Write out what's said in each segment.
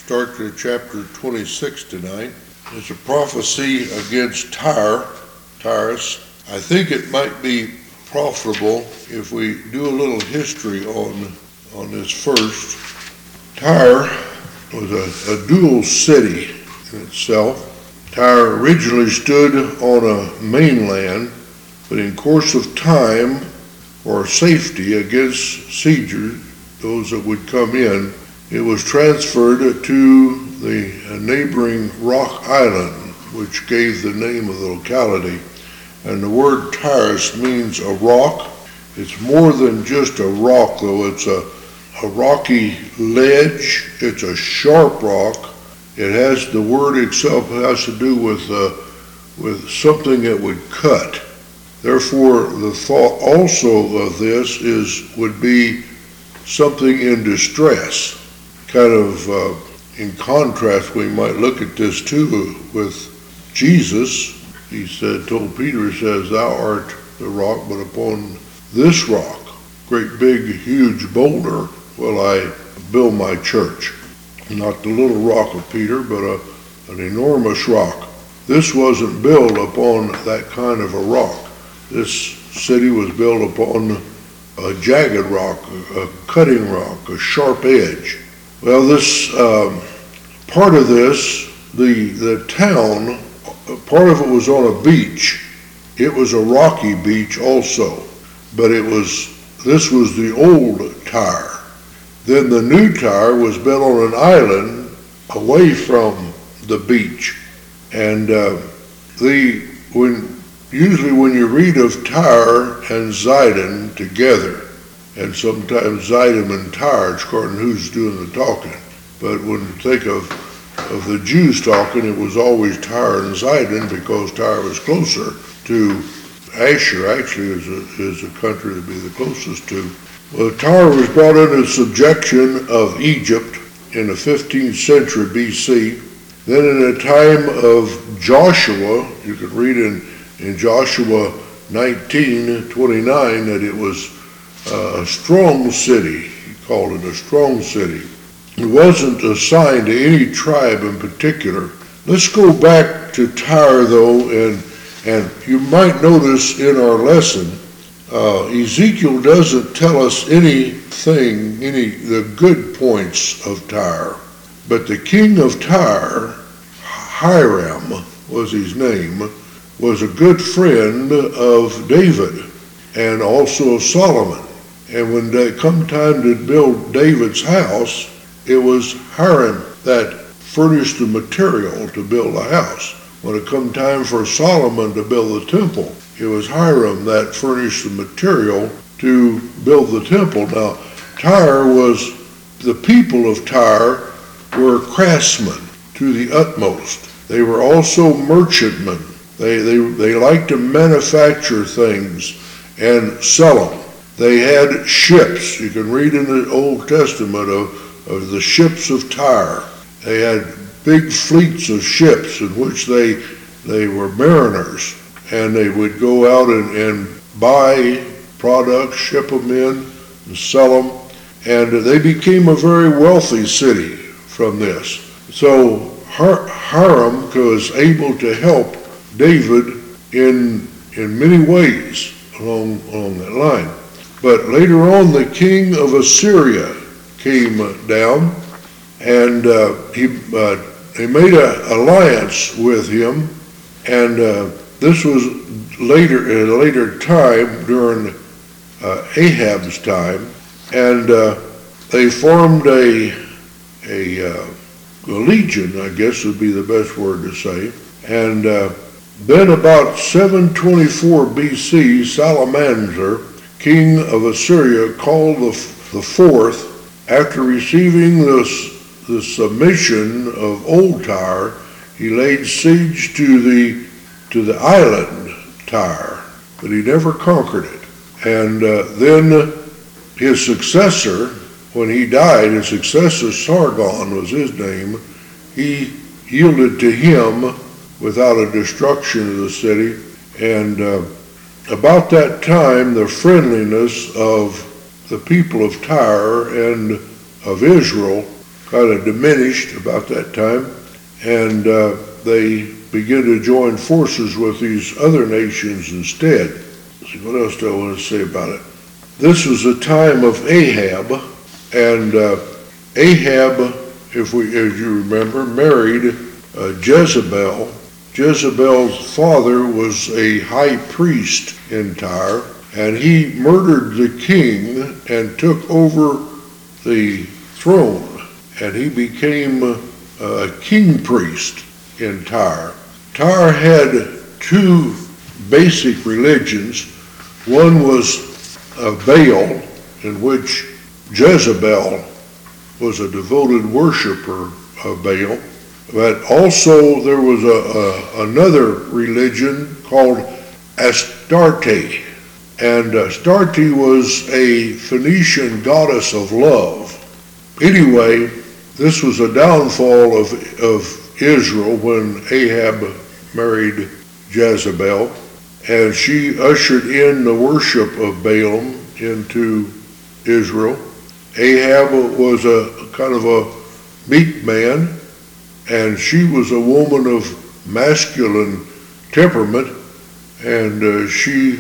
start to chapter 26 tonight. It's a prophecy against Tyrus. I think it might be profitable if we do a little history on this first. Tyre was a dual city in itself. Tyre originally stood on a mainland, but in course of time, for safety against siegers, those that would come in, it was transferred to the neighboring Rock Island, which gave the name of the locality. And the word Tyrus means a rock. It's more than just a rock, though. It's a rocky ledge. It's a sharp rock. It has, the word itself has to do with something that would cut. Therefore, the thought also of this would be something in distress. Kind of in contrast, we might look at this too with Jesus. He told Peter, he says, "Thou art the rock, but upon this rock, great big, huge boulder, will I build my church." Not the little rock of Peter, but an enormous rock. This wasn't built upon that kind of a rock. This city was built upon a jagged rock, a cutting rock, a sharp edge. Well, this part of this, the town, part of it was on a beach. It was a rocky beach also, but this was the old Tyre. Then the new Tyre was built on an island away from the beach. And usually when you read of Tyre and Zidon together, and sometimes Zidon and Tyre, according to who's doing the talking, but when you think of the Jews talking, it was always Tyre and Zidon because Tyre was closer to Asher. Actually, is a country to be the closest to. Well, Tyre was brought into subjection of Egypt in the 15th century BC. Then in the time of Joshua, you could read in Joshua 19:29 that it was a strong city. He called it a strong city. It wasn't assigned to any tribe in particular. Let's go back to Tyre, though, and you might notice in our lesson, Ezekiel doesn't tell us anything, the good points of Tyre. But the king of Tyre, Hiram was his name, was a good friend of David and also of Solomon. And when they come time to build David's house, it was Hiram that furnished the material to build the house. When it come time for Solomon to build the temple, it was Hiram that furnished the material to build the temple. Now, the people of Tyre were craftsmen to the utmost. They were also merchantmen. They liked to manufacture things and sell them. They had ships. You can read in the Old Testament of the ships of Tyre. They had big fleets of ships in which they were mariners, and they would go out and buy products, ship them in, and sell them, and they became a very wealthy city from this. So Hiram was able to help David in many ways along that line. But later on, the king of Assyria came down, and they made an alliance with him, and this was at a later time during Ahab's time, and they formed a legion, I guess would be the best word to say. And then about 724 BC, Salmaneser, king of Assyria, called the fourth, after receiving the submission of Old Tyre, he laid siege to the island Tyre, but he never conquered it. And then his successor, when he died, his successor Sargon was his name, he yielded to him without a destruction of the city. And about that time, the friendliness of the people of Tyre and of Israel kind of diminished about that time, and they began to join forces with these other nations instead. Let's see, what else do I want to say about it? This was a time of Ahab, and Ahab, if you remember, married Jezebel. Jezebel's father was a high priest in Tyre, and he murdered the king and took over the throne, and he became a king priest in Tyre. Tyre had two basic religions. One was Baal, in which Jezebel was a devoted worshiper of Baal, but also there was another religion called Astarte, and Astarte was a Phoenician goddess of love. Anyway, this was a downfall of Israel when Ahab married Jezebel, and she ushered in the worship of Balaam into Israel. Ahab was a kind of a meek man, and she was a woman of masculine temperament, and she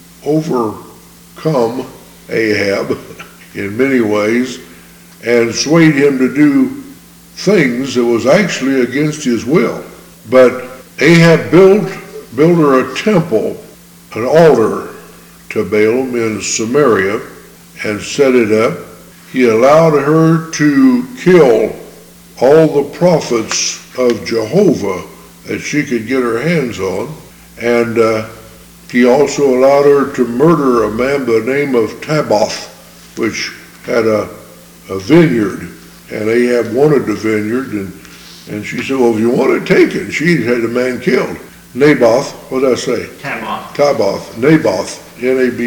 overcome Ahab in many ways and swayed him to do things that was actually against his will. But Ahab built her a temple, an altar to Balaam in Samaria, and set it up. He allowed her to kill all the prophets of Jehovah that she could get her hands on, and he also allowed her to murder a man by the name of Tabbath, which had a vineyard, and Ahab wanted the vineyard, and she said, well, if you want it, take it. She had the man killed. Naboth, what did I say? Tabbath, Naboth,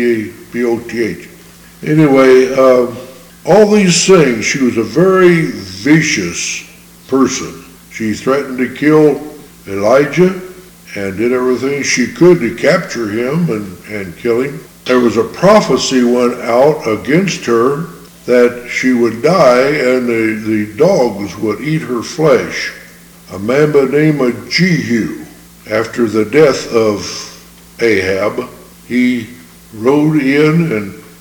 Naboth. Anyway, all these things, she was a very vicious person. She threatened to kill Elijah and did everything she could to capture him and kill him. There was a prophecy went out against her that she would die and the dogs would eat her flesh. A man by the name of Jehu, after the death of Ahab, he rode in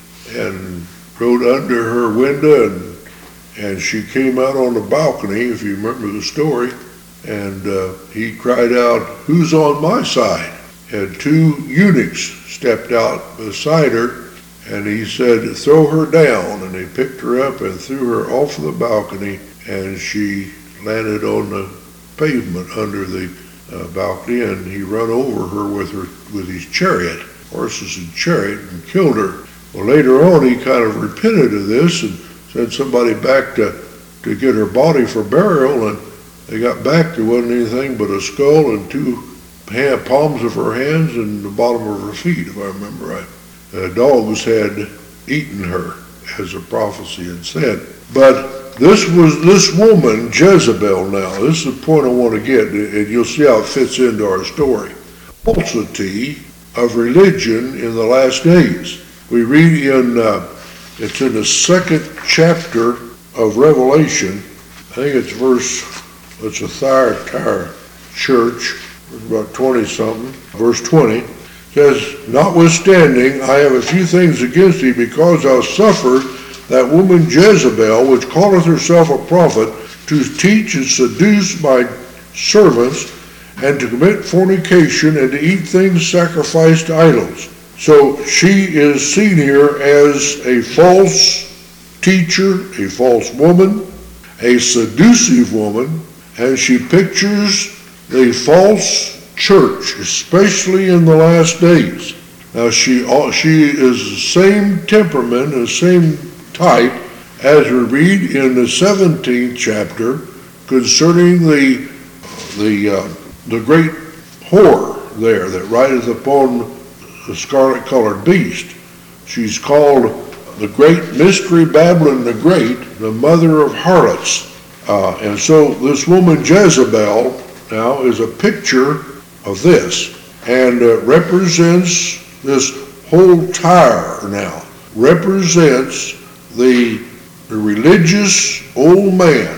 and rode under her window, and she came out on the balcony, if you remember the story, and he cried out, who's on my side? And two eunuchs stepped out beside her, and he said, throw her down. And they picked her up and threw her off the balcony, and she landed on the pavement under the balcony, and he ran over her with his chariot, horses and chariot, and killed her. Well, later on, he kind of repented of this and sent somebody back to get her body for burial, and they got back, there wasn't anything but a skull and two palms of her hands and the bottom of her feet, if I remember right. The dogs had eaten her, as the prophecy had said. But this woman, Jezebel now, this is the point I want to get, and you'll see how it fits into our story. Falsity of religion in the last days. We read it's in the second chapter of Revelation. I think it's a Thyatira church, about 20-something, verse 20. Says, notwithstanding, I have a few things against thee, because thou suffered that woman Jezebel, which calleth herself a prophet, to teach and seduce my servants, and to commit fornication, and to eat things sacrificed to idols. So she is seen here as a false teacher, a false woman, a seducing woman, and she pictures the false church, especially in the last days. Now she is the same temperament, the same type as we read in the 17th chapter concerning the great whore there that rideth upon the scarlet-colored beast. She's called the great mystery Babylon the Great, the mother of harlots. And so this woman Jezebel now is a picture of this, and represents this whole Tyre now, represents the religious old man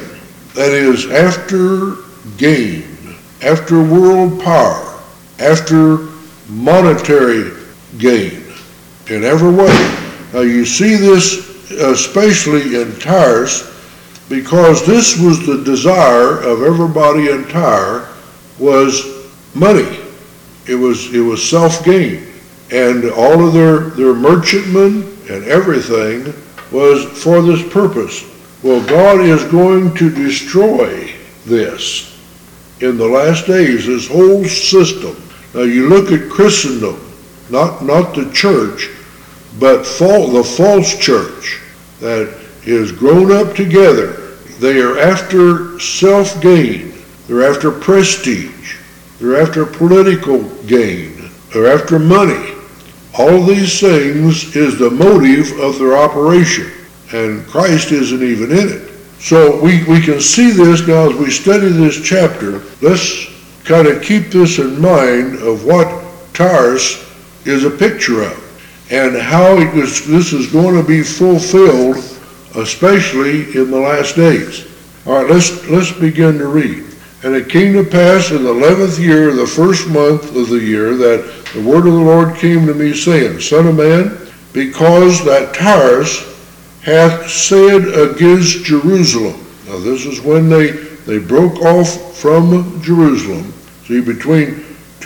that is after gain, after world power, after monetary gain in every way. Now you see this especially in Tyre, because this was the desire of everybody in Tyre, was money. It was self-gain. And all of their merchantmen and everything was for this purpose. Well, God is going to destroy this in the last days, this whole system. Now you look at Christendom, not the church, but the false church that is grown up together. They are after self-gain. They're after prestige. They're after political gain. They're after money. All these things is the motive of their operation. And Christ isn't even in it. So we can see this now as we study this chapter. Let's kind of keep this in mind of what Tyre is a picture of, and how this is going to be fulfilled, especially in the last days. All right, let's begin to read. And it came to pass in the 11th year, of the first month of the year, that the word of the Lord came to me, saying, Son of man, because that Tyre hath said against Jerusalem. Now this is when they broke off from Jerusalem. See, between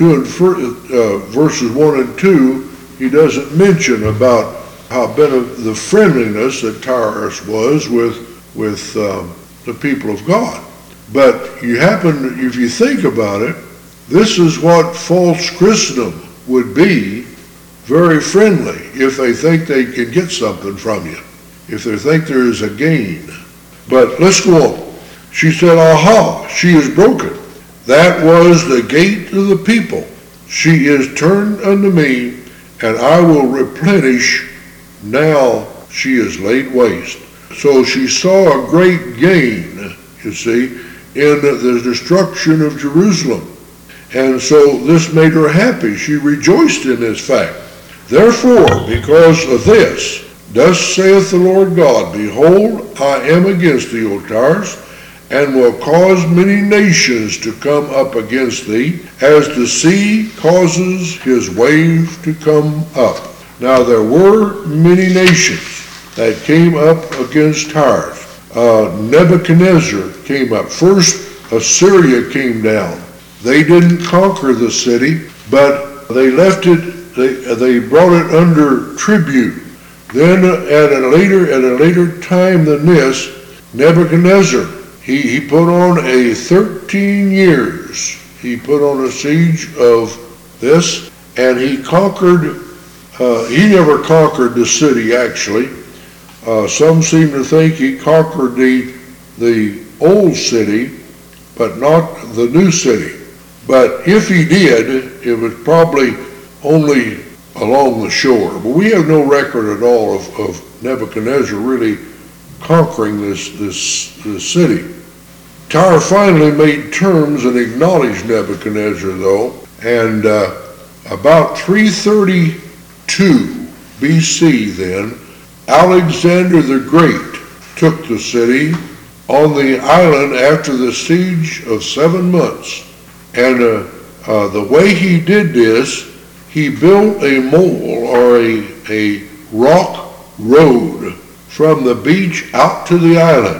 verses 1 and 2, he doesn't mention about how the friendliness that Tyre was with the people of God. But if you think about it, this is what false Christendom would be, very friendly, if they think they can get something from you, if they think there is a gain. But let's go on. She said, Aha, she is broken. That was the gate of the people. She is turned unto me, and I will replenish. Now she is laid waste. So she saw a great gain, you see, in the destruction of Jerusalem. And so this made her happy. She rejoiced in this fact. Therefore, because of this, thus saith the Lord God, Behold, I am against thee, O Tyre, and will cause many nations to come up against thee, as the sea causes his wave to come up. Now there were many nations that came up against Tyre. Nebuchadnezzar came up. First, Assyria came down. They didn't conquer the city, but they left it. They brought it under tribute. Then, at a later time than this, Nebuchadnezzar, he put on 13 years. He put on a siege of this, and he conquered. He never conquered the city, actually. Some seem to think he conquered the old city, but not the new city. But if he did, it was probably only along the shore. But we have no record at all of Nebuchadnezzar really conquering this city. Tyre finally made terms and acknowledged Nebuchadnezzar, though, and about 332 BC then, Alexander the Great took the city on the island after the siege of 7 months. And the way he did this, he built a mole, or a rock road from the beach out to the island.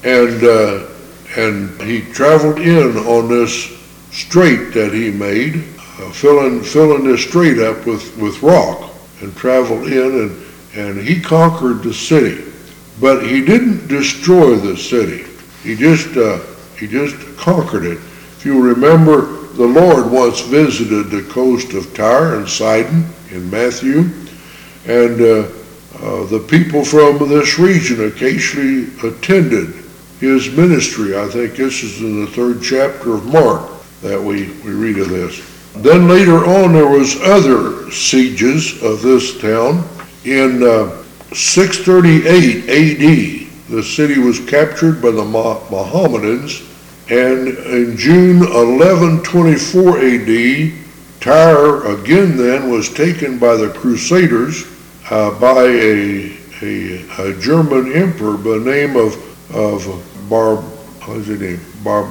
And he traveled in on this strait that he made, filling this strait up with rock, and traveled in, and he conquered the city. But he didn't destroy the city. He just conquered it. If you remember, the Lord once visited the coast of Tyre and Sidon in Matthew, and the people from this region occasionally attended his ministry. I think this is in the 3rd chapter of Mark that we read of this. Then later on there was other sieges of this town. In 638 AD, the city was captured by the Mohammedans, and in June 1124 AD, Tyre again then was taken by the Crusaders by a German emperor by the name of what's his name?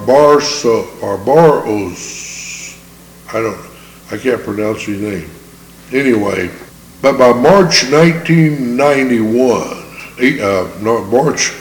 Barbaros. I can't pronounce his name. Anyway, but by March 1991, March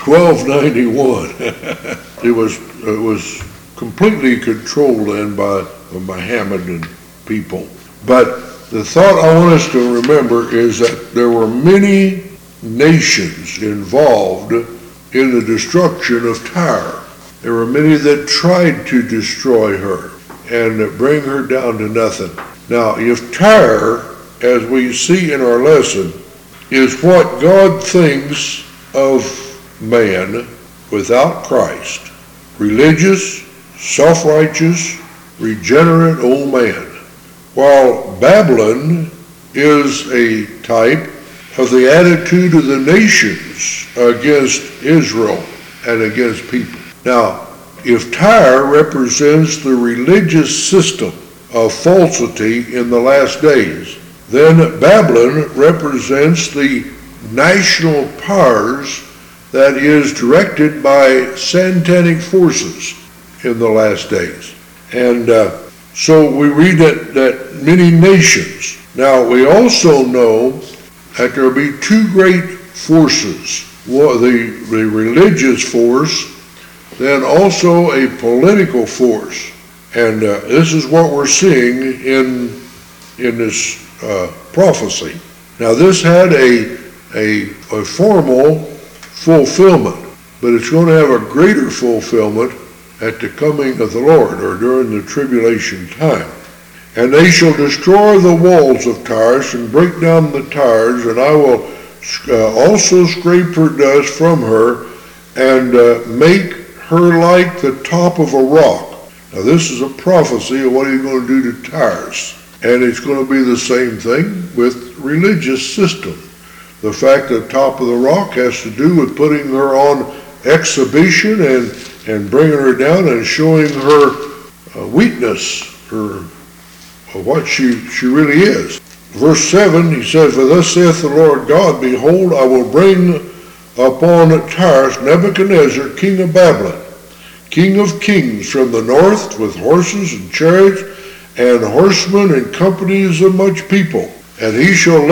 1291, it was completely controlled then by the Mohammedan people. But the thought I want us to remember is that there were many nations involved in the destruction of Tyre. There were many that tried to destroy her and bring her down to nothing. Now, if Tyre, as we see in our lesson, is what God thinks of man without Christ, religious, self-righteous, regenerate old man, while Babylon is a type of the attitude of the nations against Israel and against people. Now, if Tyre represents the religious system of falsity in the last days, then Babylon represents the national powers that is directed by satanic forces in the last days. And so we read that many nations. Now, we also know that there will be two great forces, the religious force, then also a political force. And this is what we're seeing in this prophecy. Now, this had a formal fulfillment, but it's going to have a greater fulfillment at the coming of the Lord, or during the tribulation time. And they shall destroy the walls of Tyre and break down the towers, and I will also scrape her dust from her and make her like the top of a rock. Now, this is a prophecy of what he's going to do to Tyre. And it's going to be the same thing with religious system. The fact that top of the rock has to do with putting her on exhibition and bringing her down and showing her weakness, what she really is. Verse 7, he says, "For thus saith the Lord God, behold, I will bring upon Tyre Nebuchadnezzar, king of Babylon, king of kings from the north, with horses and chariots and horsemen and companies of much people. And he shall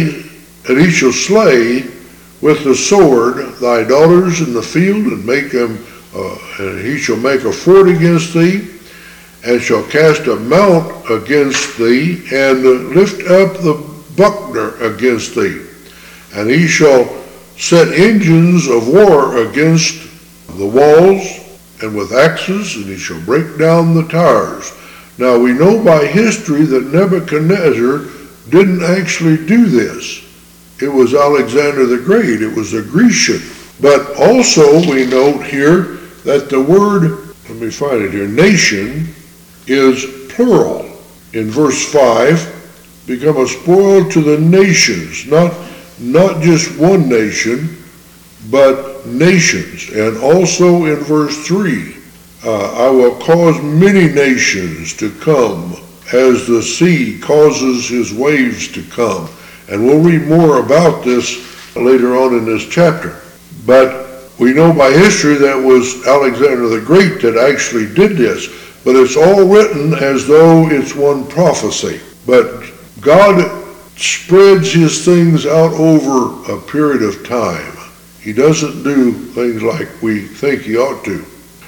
slay with the sword thy daughters in the field, and make them, and he shall make a fort against thee, and shall cast a mount against thee, and lift up the buckler against thee. And he shall set engines of war against the walls, and with axes, and he shall break down the towers." Now, we know by history that Nebuchadnezzar didn't actually do this. It was Alexander the Great. It was a Grecian. But also we note here that the word, let me find it here, nation, is plural. In verse 5, become a spoil to the nations, not just one nation, but nations. And also in verse 3, I will cause many nations to come as the sea causes his waves to come. And we'll read more about this later on in this chapter. But we know by history that was Alexander the Great that actually did this. But it's all written as though it's one prophecy. But God spreads his things out over a period of time. He doesn't do things like we think he ought to.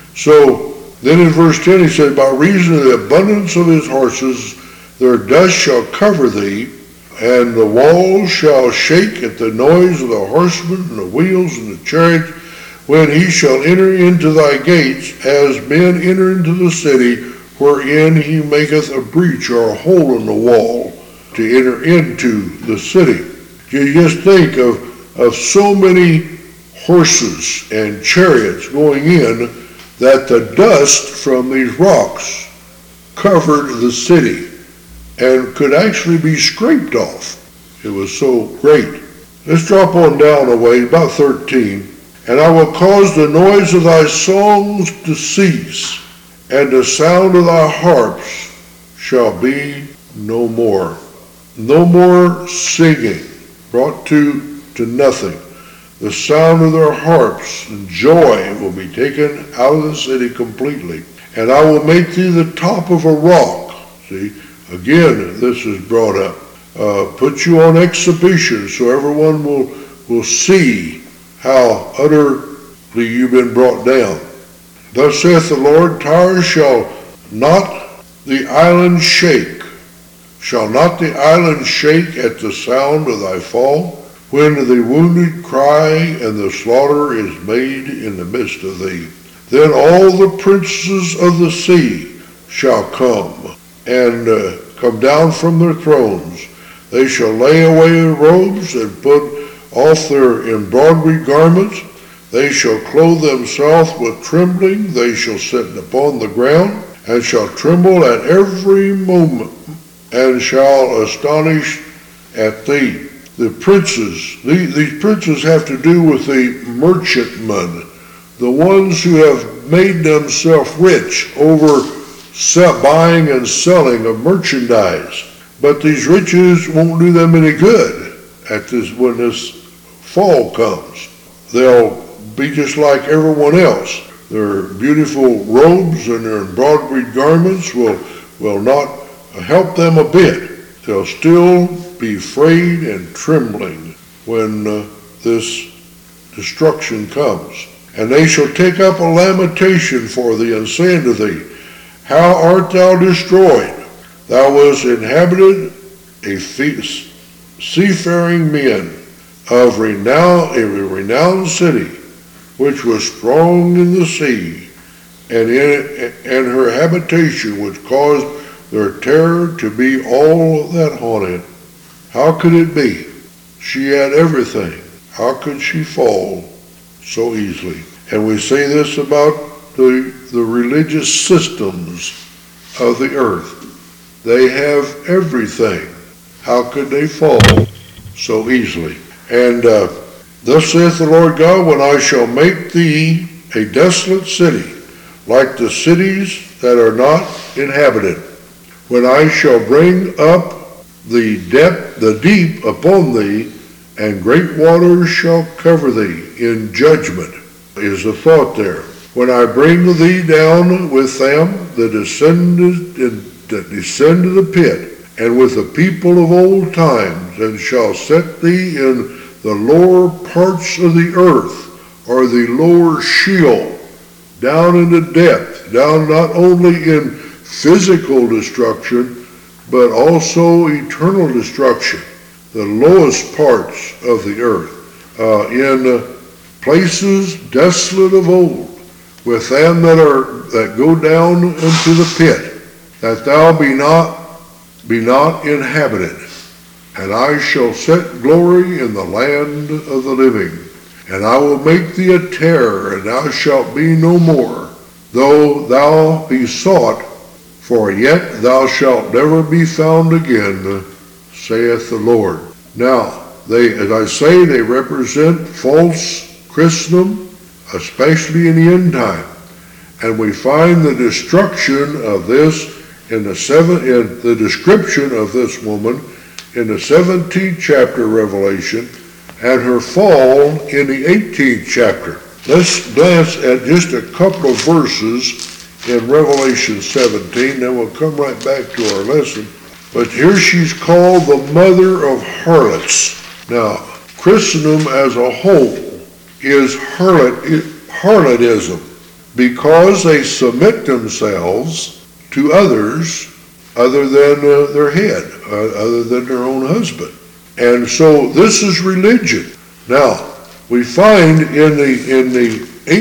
So then in verse 10 he said, "By reason of the abundance of his horses, their dust shall cover thee, and the walls shall shake at the noise of the horsemen and the wheels and the chariots, when he shall enter into thy gates, as men enter into the city, wherein he maketh a breach or a hole in the wall to enter into the city." You just think of so many horses and chariots going in, that the dust from these rocks covered the city and could actually be scraped off. It was so great. Let's drop on down a way, about 13. "And I will cause the noise of thy songs to cease, and the sound of thy harps shall be no more." No more singing, brought to nothing. the sound of their harps, and joy will be taken out of the city completely. And I will make thee the top of a rock. See, again, this is brought up. Put you on exhibition so everyone will see how utterly you've been brought down. Thus saith the Lord, Tyre shall not the island shake. Shall not the island shake at the sound of thy fall? When the wounded cry and the slaughter is made in the midst of thee. Then all the princes of the sea shall come and come down from their thrones. They shall lay away their robes and put off their embroidered garments. They shall clothe themselves with trembling. They shall sit upon the ground and shall tremble at every moment and shall astonish at thee. The princes, these princes have to do with the merchantmen, the ones who have made themselves rich over buying and selling of merchandise. But these riches won't do them any good when this fall comes. They'll be just like everyone else. Their beautiful robes and their embroidered garments will not help them a bit. They'll still be afraid and trembling when this destruction comes. And they shall take up a lamentation for thee, and say unto thee, How art thou destroyed? Thou wast inhabited a seafaring men of a renowned city, which was strong in the sea, and her habitation, which caused their terror to be all that haunted. How could it be? She had everything. How could she fall so easily? And we say this about the religious systems of the earth. They have everything. How could they fall so easily? And thus saith the Lord God, when I shall make thee a desolate city, like the cities that are not inhabited, when I shall bring up the deep upon thee, and great waters shall cover thee in judgment, is the thought there. When I bring thee down with them that descend to the pit, and with the people of old times, and shall set thee in the lower parts of the earth, or the lower Sheol, down into depth, down not only in physical destruction, but also eternal destruction, the lowest parts of the earth, in places desolate of old, with them that go down into the pit, that thou be not inhabited. And I shall set glory in the land of the living. And I will make thee a terror, and thou shalt be no more, though thou be sought, for yet thou shalt never be found again, saith the Lord. Now, as I say, they represent false Christendom, especially in the end time. And we find the destruction of this in the description of this woman in the 17th chapter of Revelation, and her fall in the 18th chapter. Let's glance at just a couple of verses in Revelation 17, then we'll come right back to our lesson. But here she's called the mother of harlots. Now, Christendom as a whole is harlotism, because they submit themselves to others other than their head, other than their own husband. And so this is religion. Now, we find in the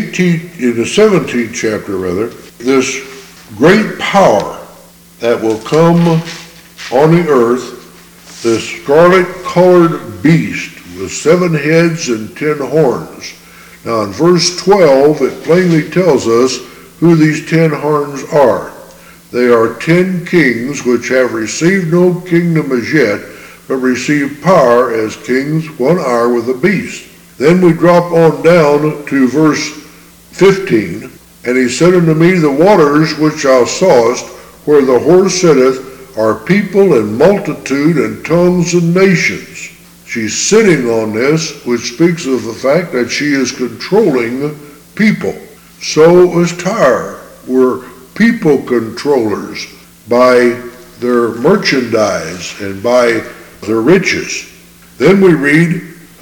17th chapter this great power that will come on the earth, this scarlet-colored beast with 7 heads and 10 horns. Now in verse 12, it plainly tells us who these 10 horns are. They are 10 kings which have received no kingdom as yet, but receive power as kings 1 hour with the beast. Then we drop on down to verse 15, and he said unto me, the waters which thou sawest, where the horse sitteth, are people and multitude and tongues and nations. She's sitting on this, which speaks of the fact that she is controlling people. So is Tyre, were people controllers by their merchandise and by their riches. Then we read,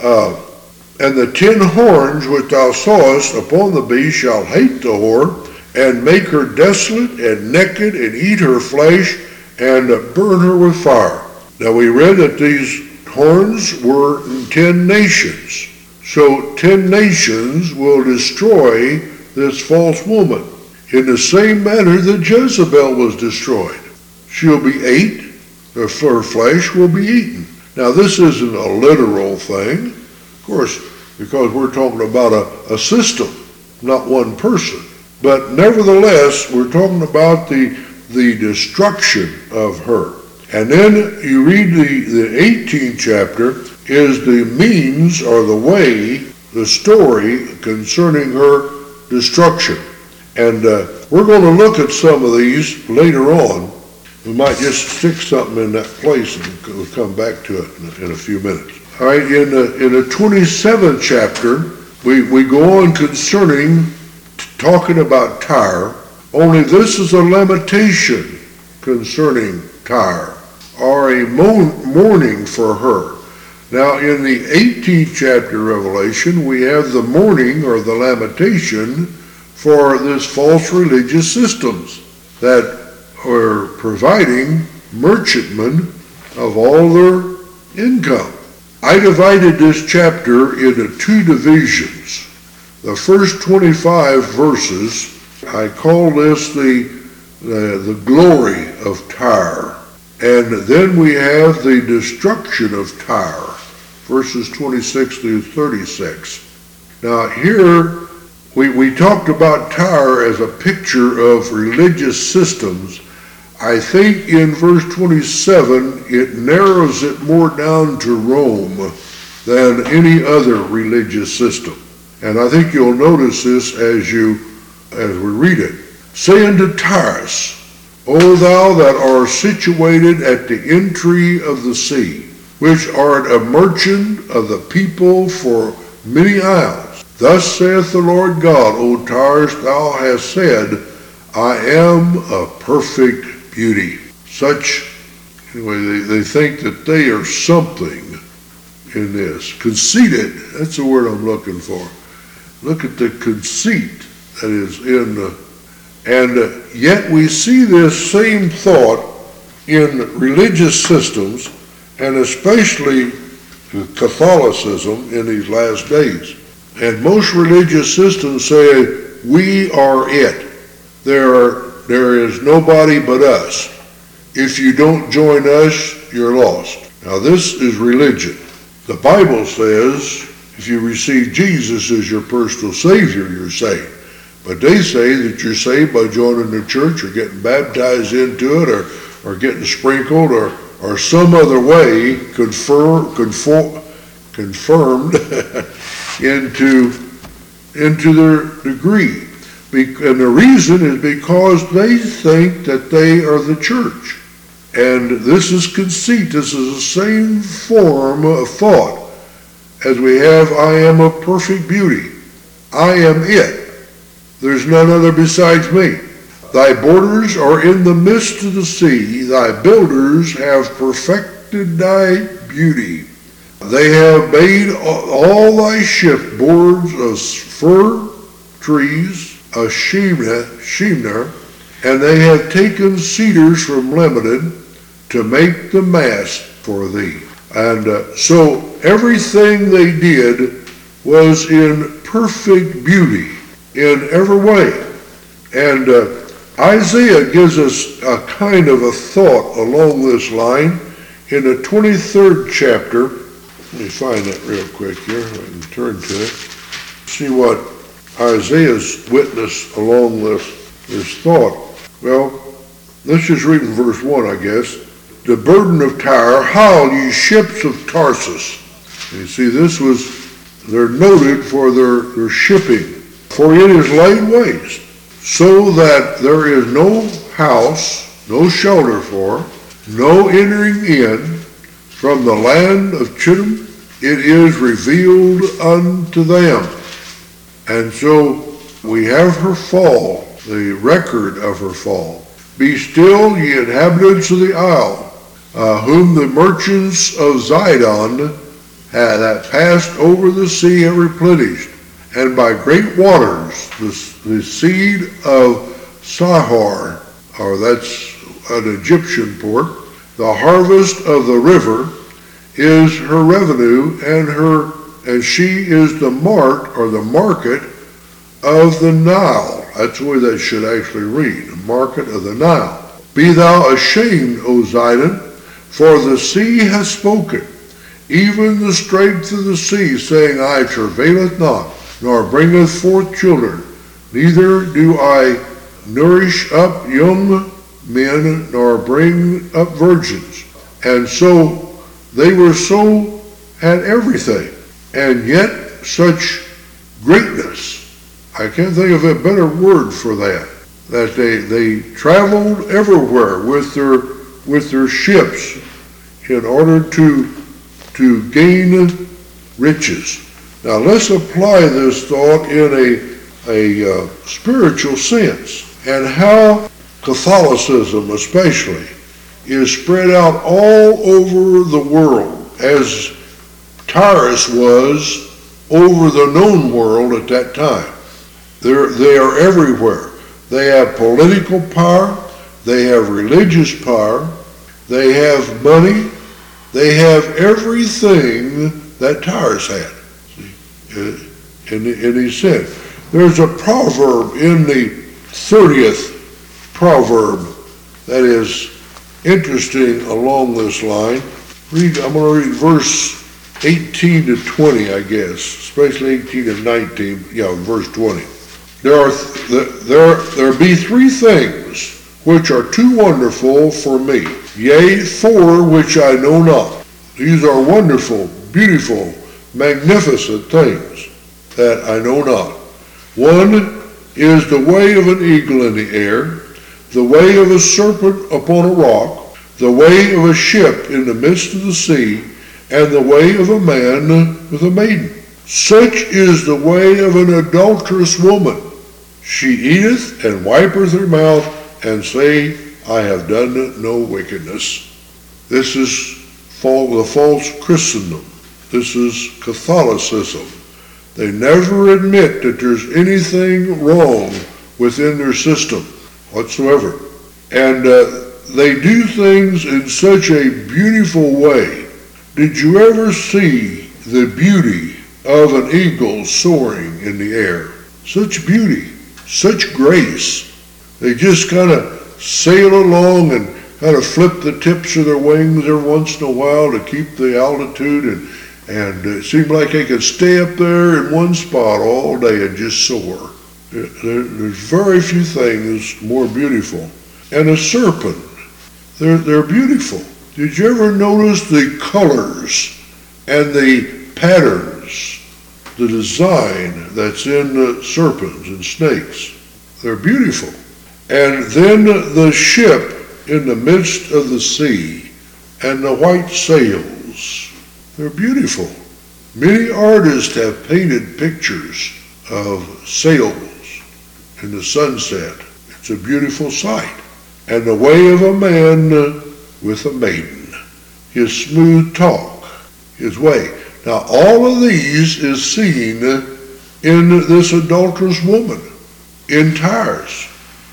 and the 10 horns which thou sawest upon the beast shall hate the whore, and make her desolate and naked, and eat her flesh, and burn her with fire. Now we read that these horns were 10 nations. So 10 nations will destroy this false woman in the same manner that Jezebel was destroyed. She'll be ate, her flesh will be eaten. Now this isn't a literal thing, of course, because we're talking about a system, not one person. But nevertheless, we're talking about the destruction of her. And then you read the 18th chapter is the means or the way, the story concerning her destruction. And we're going to look at some of these later on. We might just stick something in that place and we'll come back to it in a few minutes. All right, in the 27th chapter, we go on concerning talking about Tyre, only this is a lamentation concerning Tyre, or a mourning for her. Now in the 18th chapter of Revelation, we have the mourning or the lamentation for this false religious systems that are providing merchantmen of all their income. I divided this chapter into 2 divisions. The first 25 verses, I call this the glory of Tyre. And then we have the destruction of Tyre, verses 26 through 36. Now here, we talked about Tyre as a picture of religious systems. I think in verse 27, it narrows it more down to Rome than any other religious system. And I think you'll notice this as we read it. Say unto Tyrus, O thou that art situated at the entry of the sea, which art a merchant of the people for many isles. Thus saith the Lord God, O Tyrus, thou hast said, I am a perfect beauty. Anyway, they think that they are something in this. Conceited, that's the word I'm looking for. Look at the conceit that is in and yet we see this same thought in religious systems, and especially Catholicism in these last days. And most religious systems say, we are it. There is nobody but us. If you don't join us, you're lost. Now this is religion. The Bible says, if you receive Jesus as your personal Savior, you're saved. But they say that you're saved by joining the church or getting baptized into it or getting sprinkled or some other way confirmed into their degree. And the reason is because they think that they are the church. And this is conceit. This is the same form of thought as we have, I am a perfect beauty. I am it. There's none other besides me. Thy borders are in the midst of the sea. Thy builders have perfected thy beauty. They have made all thy shipboards of fir trees, of Shimner, and they have taken cedars from Lebanon to make the mast for thee. And so everything they did was in perfect beauty in every way. And Isaiah gives us a kind of a thought along this line in the 23rd chapter. Let me find that real quick here. I can turn to it. See what Isaiah's witness along this thought. Well, let's just read in verse 1, I guess. The burden of Tyre, howl ye ships of Tarsus. And you see, they're noted for their shipping. For it is laid waste, so that there is no house, no shelter for, no entering in from the land of Chittim it is revealed unto them. And so we have her fall, the record of her fall. Be still, ye inhabitants of the isle, whom the merchants of Zidon that passed over the sea have replenished, and by great waters the seed of Sihor, or that's an Egyptian port, the harvest of the river is her revenue, and she is the mart, or the market of the Nile. That's the way that should actually read, the market of the Nile. Be thou ashamed, O Zidon, for the sea has spoken, even the strength of the sea, saying, I travaileth not, nor bringeth forth children, neither do I nourish up young men, nor bring up virgins. And so they had everything, and yet such greatness. I can't think of a better word for that they traveled everywhere with their ships in order to gain riches. Now let's apply this thought in a spiritual sense, and how Catholicism especially is spread out all over the world, as Tyrus was over the known world at that time. They are everywhere. They have political power, they have religious power, they have money, they have everything that Tyrus had. And he said, there's a proverb in the 30th proverb that is interesting along this line. I'm going to read verse 18 to 20, I guess, especially 18 and 19, verse 20. There be three things which are too wonderful for me, yea, four which I know not. These are wonderful, beautiful, magnificent things that I know not. One is the way of an eagle in the air, the way of a serpent upon a rock, the way of a ship in the midst of the sea, and the way of a man with a maiden. Such is the way of an adulterous woman. She eateth and wipeth her mouth, and say, I have done no wickedness. This is the false Christendom. This is Catholicism. They never admit that there's anything wrong within their system whatsoever. And they do things in such a beautiful way. Did you ever see the beauty of an eagle soaring in the air? Such beauty, such grace. They just kind of sail along and kind of flip the tips of their wings every once in a while to keep the altitude, and it seemed like they could stay up there in one spot all day and just soar. There's very few things more beautiful. And a serpent, they're beautiful. Did you ever notice the colors and the patterns, the design that's in the serpents and snakes? They're beautiful. And then the ship in the midst of the sea and the white sails, they're beautiful. Many artists have painted pictures of sails in the sunset. It's a beautiful sight. And the way of a man with a maiden, his smooth talk, his way. Now all of these is seen in this adulterous woman, in Tyrus,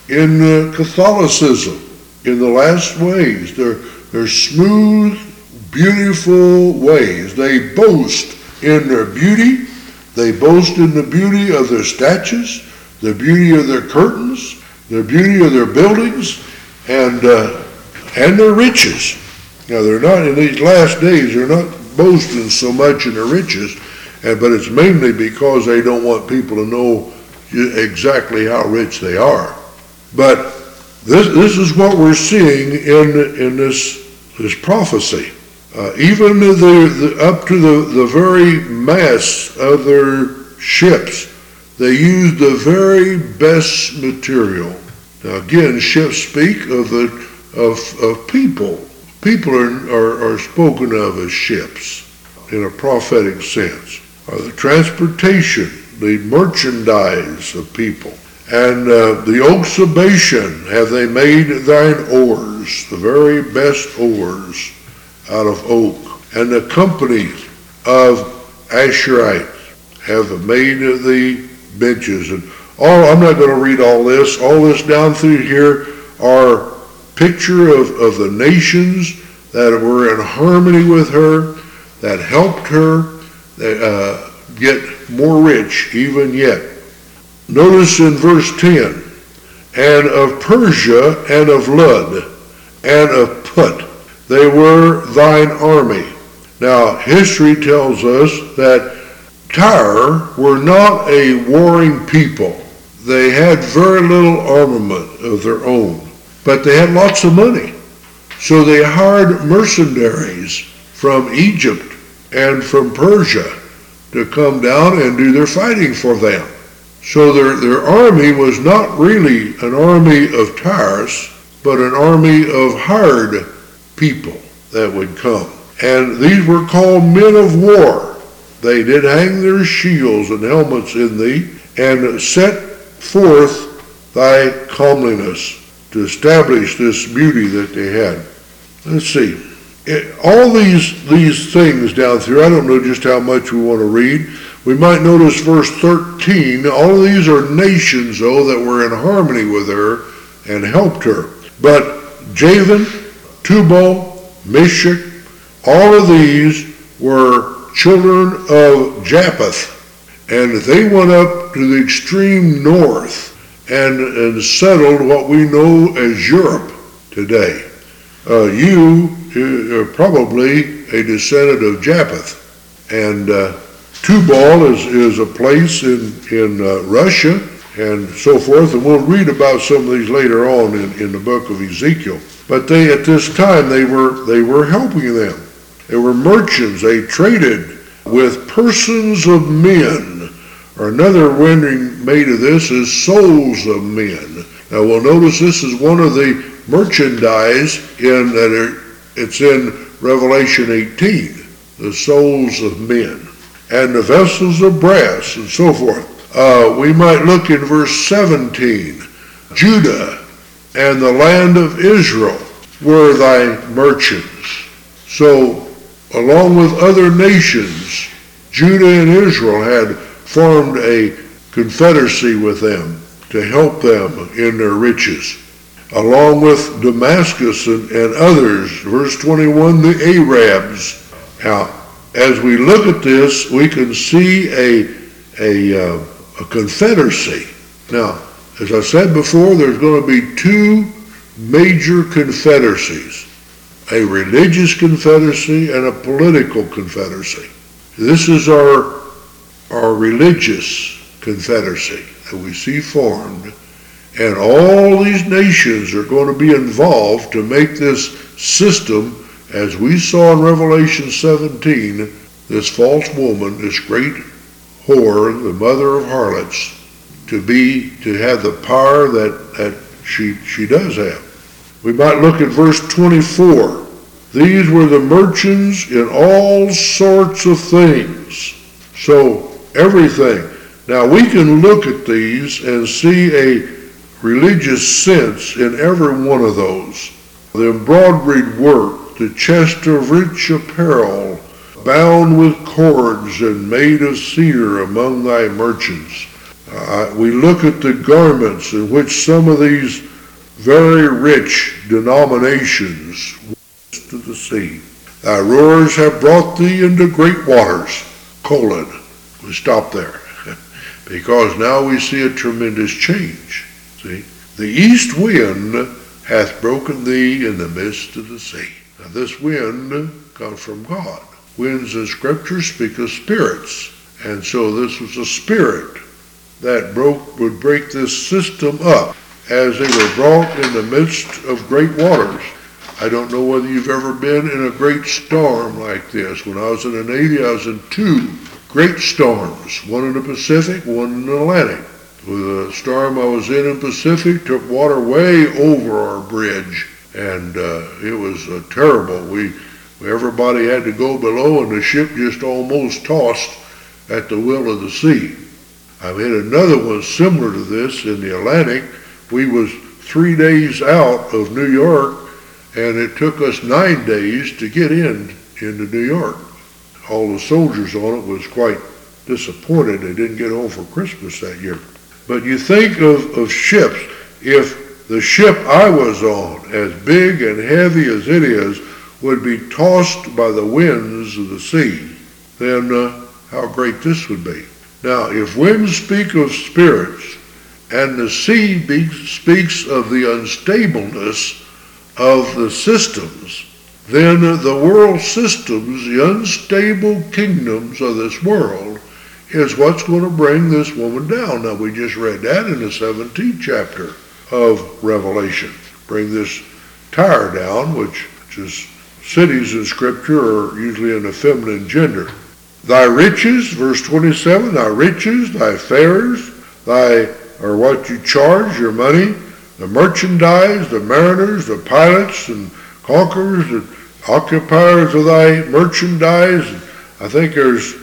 in Catholicism, in the last ways. They're smooth, beautiful ways. They boast in their beauty. They boast in the beauty of their statues, the beauty of their curtains, the beauty of their buildings, and their riches. Now they're not, in these last days, they're not boasting so much in their riches, but it's mainly because they don't want people to know exactly how rich they are. But this is what we're seeing in this prophecy. Even up to the very mass of their ships, they use the very best material. Now again, ships speak of people. People are spoken of as ships. in a prophetic sense. The transportation, the merchandise of people. And the oaks of Bashan have they made thine oars, the very best oars out of oak. And the company of Asherites have made the benches. And I'm not going to read all this. All this down through here are picture of the nations that were in harmony with her, that helped her get more rich even yet. Notice in verse 10, and of Persia and of Lud and of Put, they were thine army. Now, history tells us that Tyre were not a warring people. They had very little armament of their own, but they had lots of money. So they hired mercenaries from Egypt and from Persia to come down and do their fighting for them. So their army was not really an army of Tyrus, but an army of hired people that would come. And these were called men of war. They did hang their shields and helmets in thee, and set forth thy comeliness, to establish this beauty that they had. Let's see. All these things down through, I don't know just how much we want to read. We might notice verse 13. All of these are nations, though, that were in harmony with her and helped her. But Javan, Tubal, Meshach, all of these were children of Japheth. And they went up to the extreme north and settled what we know as Europe today. You are probably a descendant of Japheth. And Tubal is a place in Russia and so forth. And we'll read about some of these later on in the book of Ezekiel. But they, at this time, they were helping them. They were merchants. They traded with persons of men. Or another rendering made of this is souls of men. Now we'll notice this is one of the merchandise it's in Revelation 18, the souls of men, and the vessels of brass, and so forth. We might look in verse 17. Judah and the land of Israel were thy merchants. So, along with other nations, Judah and Israel had formed a confederacy with them to help them in their riches. Along with Damascus and others, verse 21, the Arabs. Now, as we look at this, we can see a confederacy. Now, as I said before, there's going to be two major confederacies, a religious confederacy and a political confederacy. This is our religious confederacy that we see formed. And all these nations are going to be involved to make this system, as we saw in Revelation 17, this false woman, this great whore, the mother of harlots, to have the power that she does have. We might look at verse 24. These were the merchants in all sorts of things. So, everything. Now, we can look at these and see a religious sense in every one of those. The embroidered work, the chest of rich apparel, bound with cords and made of cedar among thy merchants. We look at the garments in which some of these very rich denominations to the sea. Thy rowers have brought thee into great waters. We stop there because now we see a tremendous change. See, the east wind hath broken thee in the midst of the sea. Now this wind comes from God. Winds in Scripture speak of spirits. And so this was a spirit that would break this system up as they were brought in the midst of great waters. I don't know whether you've ever been in a great storm like this. When I was in the Navy, I was in two great storms, one in the Pacific, one in the Atlantic. With a storm I was in Pacific, took water way over our bridge, and it was terrible. Everybody had to go below, and the ship just almost tossed at the will of the sea. I had another one similar to this in the Atlantic. We was 3 days out of New York, and it took us 9 days to get into New York. All the soldiers on it was quite disappointed they didn't get home for Christmas that year. But you think of ships. If the ship I was on, as big and heavy as it is, would be tossed by the winds of the sea, then how great this would be. Now, if winds speak of spirits, and the sea speaks of the unstableness of the systems, then the world systems, the unstable kingdoms of this world, is what's going to bring this woman down. Now, we just read that in the 17th chapter of Revelation. Bring this Tyre down, which is cities in Scripture are usually in the feminine gender. Thy riches, verse 27, thy riches, thy fares, or what you charge, your money, the merchandise, the mariners, the pilots and conquerors, the occupiers of thy merchandise. I think there's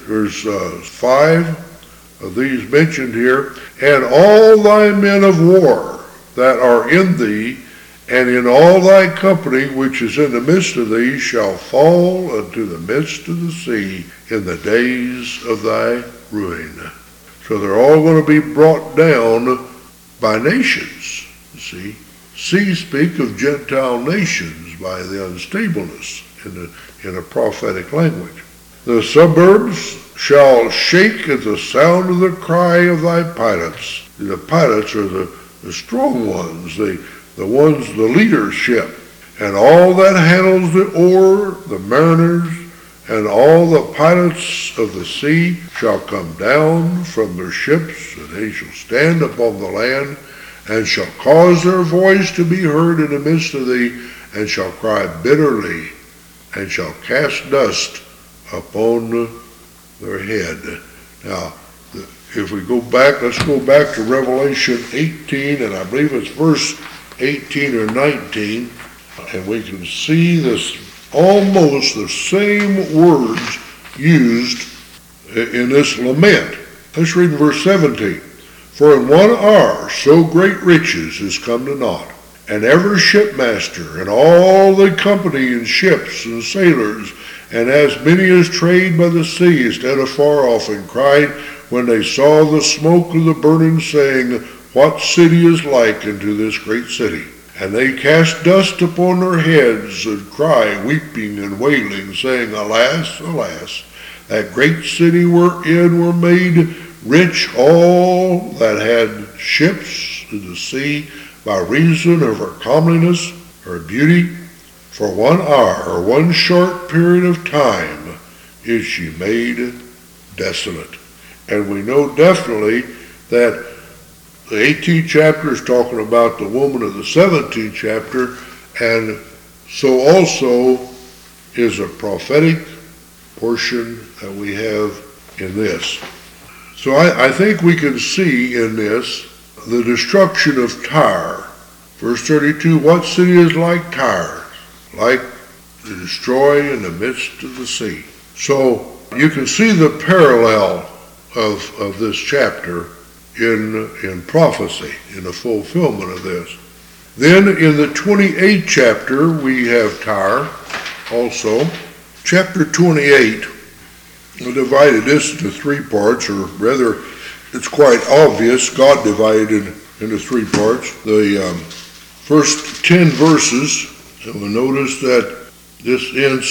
5 of these mentioned here. And all thy men of war that are in thee, and in all thy company which is in the midst of thee, shall fall into the midst of the sea in the days of thy ruin. So they're all going to be brought down by nations. You see, seas speak of Gentile nations by the unstableness in a prophetic language. The suburbs shall shake at the sound of the cry of thy pilots. The pilots are the strong ones, the leadership, and all that handles the oar, the mariners, and all the pilots of the sea shall come down from their ships, and they shall stand upon the land, and shall cause their voice to be heard in the midst of thee, and shall cry bitterly, and shall cast dust upon their head. Now, if we go back, let's go back to Revelation 18, and I believe it's verse 18 or 19, and we can see this almost the same words used in this lament. Let's read in verse 17. For in 1 hour so great riches is come to naught, and every shipmaster and all the company in ships and sailors, and as many as trade by the sea, stood afar off and cried when they saw the smoke of the burning, saying, What city is like unto this great city? And they cast dust upon their heads, and cry, weeping and wailing, saying, Alas, alas, that great city wherein were made rich all that had ships in the sea, by reason of her comeliness, her beauty. For 1 hour, or one short period of time, is she made desolate. And we know definitely that the 18th chapter is talking about the woman of the 17th chapter, and so also is a prophetic portion that we have in this. So I think we can see in this the destruction of Tyre. Verse 32, what city is like Tyre? Like to destroy in the midst of the sea. So you can see the parallel of this chapter in prophecy, in the fulfillment of this. Then in the 28th chapter, we have Tyre also. Chapter 28, we divided this into 3 parts, or rather, it's quite obvious. God divided it into 3 parts. The first 10 verses, and we'll notice that this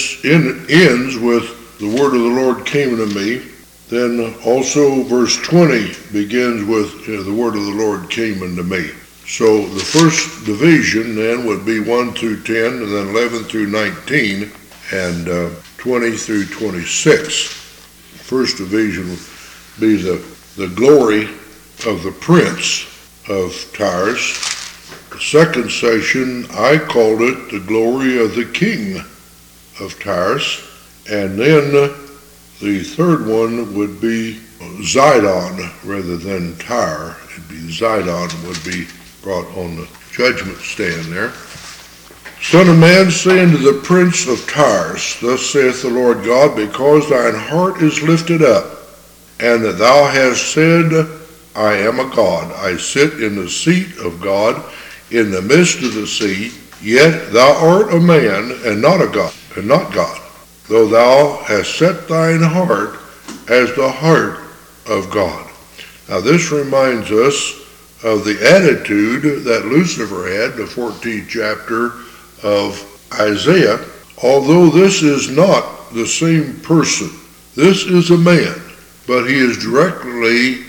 ends with the word of the Lord came unto me. Then also verse 20 begins with the word of the Lord came unto me. So the first division then would be 1 through 10, and then 11 through 19, and 20 through 26. First division would be the glory of the prince of Tyrus. The second section, I called it the glory of the king of Tyrus. And then the third one would be Zidon rather than Tyre. It'd be Zidon would be brought on the judgment stand there. Son of man, say unto the prince of Tyrus, Thus saith the Lord God, because thine heart is lifted up, and that thou hast said, I am a God, I sit in the seat of God, in the midst of the sea, yet thou art a man, and not a God, and not God, though thou hast set thine heart as the heart of God. Now this reminds us of the attitude that Lucifer had, the 14th chapter of Isaiah, although this is not the same person. This is a man, but he is directly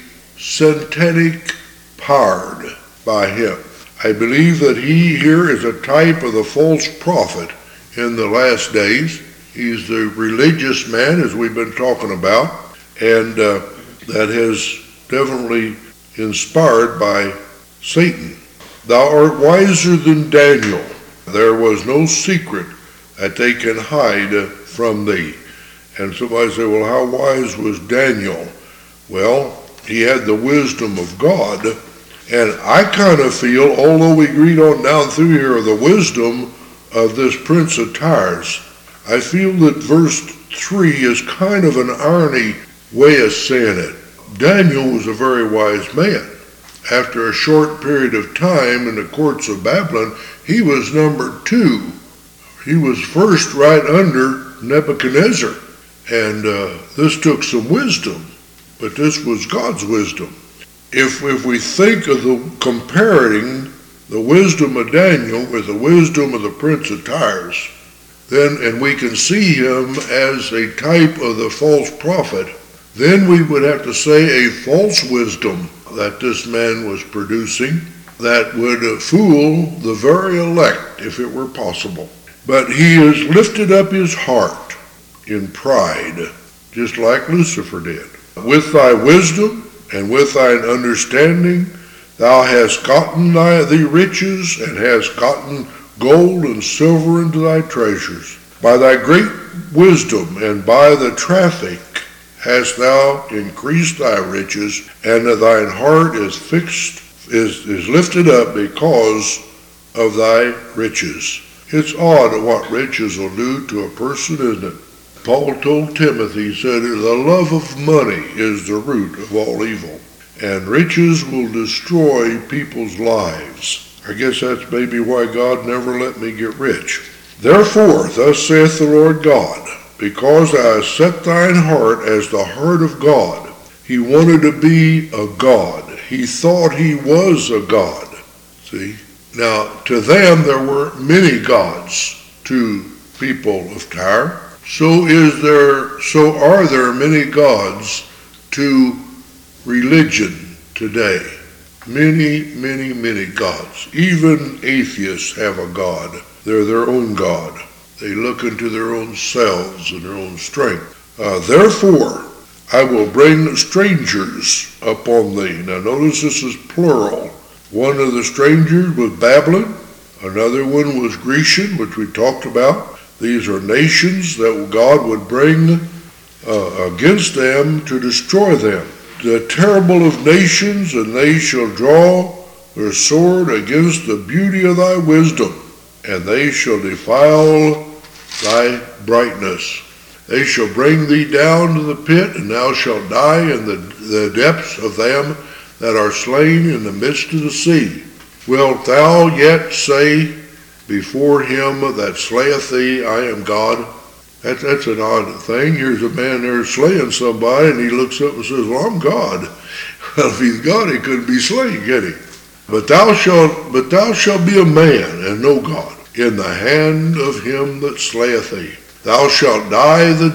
satanic powered by him. I believe that he here is a type of the false prophet in the last days. He's the religious man, as we've been talking about, and that has definitely inspired by Satan. Thou art wiser than Daniel. There was no secret that they can hide from thee. And somebody say, well, how wise was Daniel? Well, he had the wisdom of God. And I kind of feel, although we read on down through here of the wisdom of this prince of Tyrus, I feel that verse 3 is kind of an irony way of saying it. Daniel was a very wise man. After a short period of time in the courts of Babylon, he was number 2. He was first right under Nebuchadnezzar. And this took some wisdom, but this was God's wisdom. If we think of comparing the wisdom of Daniel with the wisdom of the prince of Tyrus, then, and we can see him as a type of the false prophet, then we would have to say a false wisdom that this man was producing that would fool the very elect if it were possible. But he has lifted up his heart in pride, just like Lucifer did. With thy wisdom and with thine understanding thou hast gotten thee riches, and hast gotten gold and silver into thy treasures. By thy great wisdom and by the traffic hast thou increased thy riches, and thine heart is fixed, is lifted up because of thy riches. It's odd what riches will do to a person, isn't it? Paul told Timothy, he said, the love of money is the root of all evil, and riches will destroy people's lives. I guess that's maybe why God never let me get rich. Therefore, thus saith the Lord God, because thou hast set thine heart as the heart of God. He wanted to be a God. He thought he was a God. See? Now, to them there were many gods, to people of Tyre. So are there many gods to religion today. Many gods. Even atheists have a god. They're their own god. They look into their own selves and their own strength. Therefore, I will bring strangers upon thee. Now notice this is plural. One of the strangers was Babylon. Another one was Grecian, which we talked about. These are nations that God would bring against them to destroy them. The terrible of nations, and they shall draw their sword against the beauty of thy wisdom, and they shall defile thy brightness. They shall bring thee down to the pit, and thou shalt die in the depths of them that are slain in the midst of the sea. Wilt thou yet say before him that slayeth thee, I am God? That's an odd thing. Here's a man there slaying somebody, and he looks up and says, well, I'm God. Well, if he's God, he couldn't be slain, can he? But thou shalt be a man, and no God, in the hand of him that slayeth thee. Thou shalt die the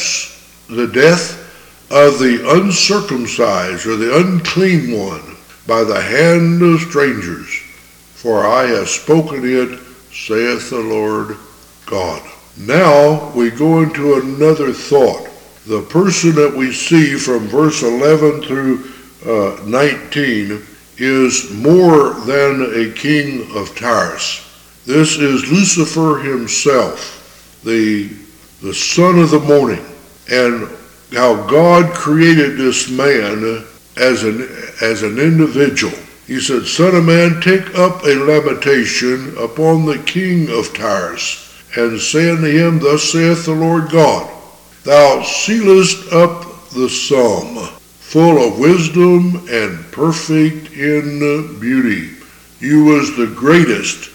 death of the uncircumcised, or the unclean one, by the hand of strangers. For I have spoken it, saith the Lord God. Now we go into another thought. The person that we see from verse 11 through 19 is more than a king of Tyrus. This is Lucifer himself, the son of the morning, and how God created this man as an individual. He said, Son of man, take up a lamentation upon the king of Tyrus, and say unto him, Thus saith the Lord God, Thou sealest up the sum, full of wisdom and perfect in beauty. You was the greatest.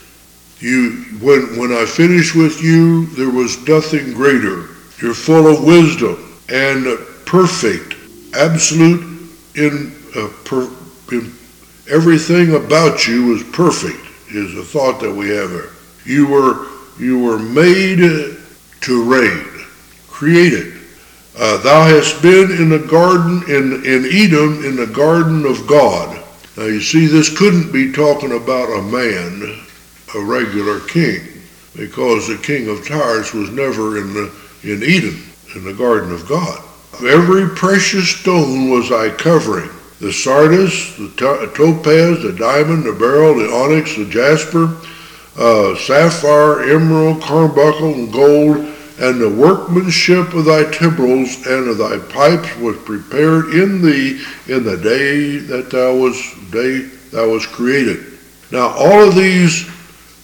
When I finished with you, there was nothing greater. You're full of wisdom and perfect, absolute in everything about you was perfect, is the thought that we have there. You were made to reign, created. Thou hast been in the garden, in Edom, in the garden of God. Now you see, this couldn't be talking about a man, a regular king, because the king of Tyrus was never in Eden, in the garden of God. Every precious stone was thy covering. The sardis, the topaz, the diamond, the beryl, the onyx, the jasper, sapphire, emerald, carbuncle, and gold, and the workmanship of thy timbrels and of thy pipes was prepared in thee in the day that thou was created. Now all of these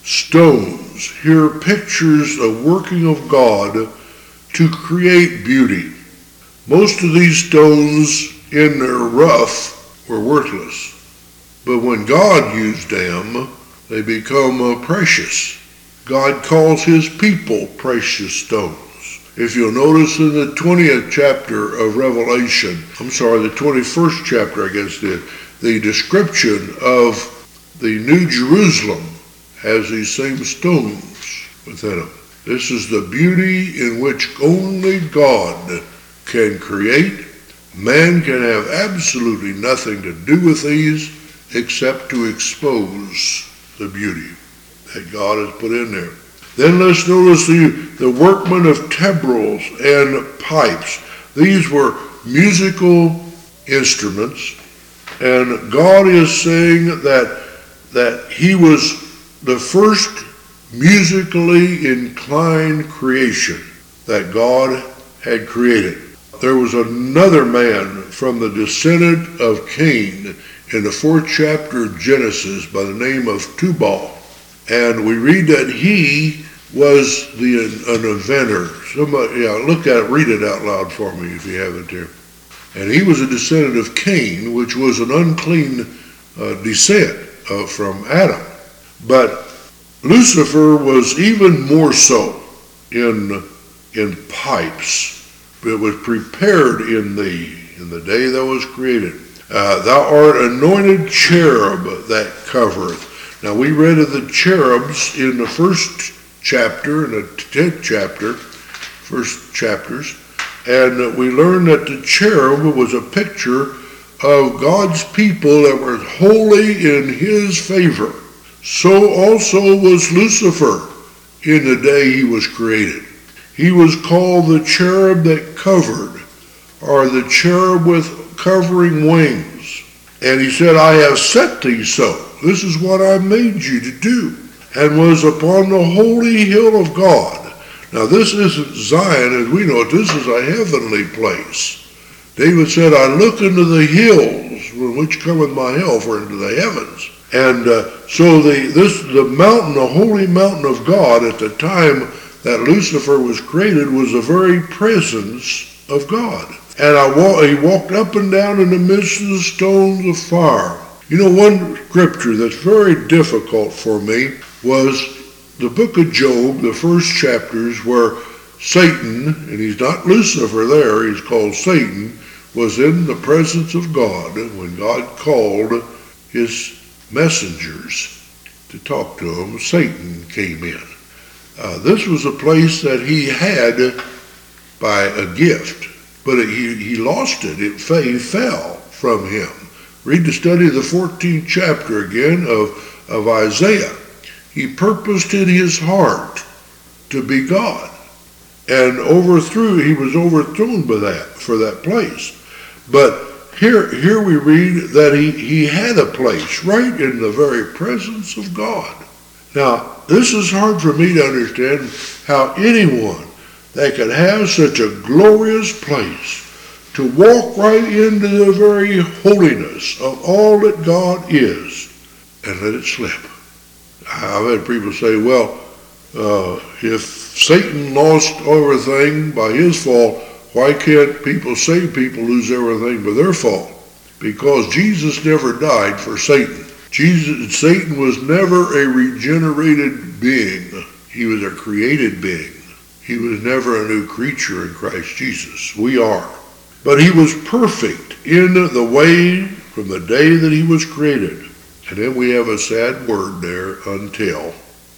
stones here are pictures of working of God to create beauty. Most of these stones in their rough were worthless, but when God used them, they become precious. God calls his people precious stones. If you'll notice in the 20th chapter of Revelation, the 21st chapter, I guess, the description of the New Jerusalem has these same stones within them. This is the beauty in which only God can create. Man can have absolutely nothing to do with these except to expose the beauty that God has put in there. Then let's notice the workmen of timbrels and pipes. These were musical instruments, and God is saying that he was the first musically inclined creation that God had created. There was another man from the descendant of Cain in the 4th chapter of Genesis by the name of Tubal. And we read that he was an inventor. Somebody, read it out loud for me if you have it there. And he was a descendant of Cain, which was an unclean descent from Adam. But Lucifer was even more so in pipes. It was prepared in thee in the day that was created. Thou art anointed cherub that covereth. Now we read of the cherubs in the 1st chapter and the 10th chapter, first chapters, and we learned that the cherub was a picture of God's people that were holy in his favor. So also was Lucifer in the day he was created. He was called the cherub that covered, or the cherub with covering wings. And he said, I have set thee so. This is what I made you to do. And was upon the holy hill of God. Now this isn't Zion as we know it. This is a heavenly place. David said, I look into the hills from which cometh my help, or into the heavens. And so the mountain, the holy mountain of God at the time that Lucifer was created was the very presence of God. And he walked up and down in the midst of the stones of fire. You know, one scripture that's very difficult for me was the book of Job, the first chapters, where Satan, and he's not Lucifer there, he's called Satan, was in the presence of God when God called his messengers to talk to him. Satan came in. This was a place that he had by a gift, but he lost it. He fell from him. Read the study of the 14th chapter again of Isaiah. He purposed in his heart to be God, and he was overthrown for that place. But here we read that he had a place right in the very presence of God. Now, this is hard for me to understand how anyone that could have such a glorious place to walk right into the very holiness of all that God is and let it slip. I've had people say, well, if Satan lost everything by his fault, why can't saved people lose everything by their fault? Because Jesus never died for Satan. Satan was never a regenerated being. He was a created being. He was never a new creature in Christ Jesus. We are. But he was perfect in the way from the day that he was created. And then we have a sad word there, until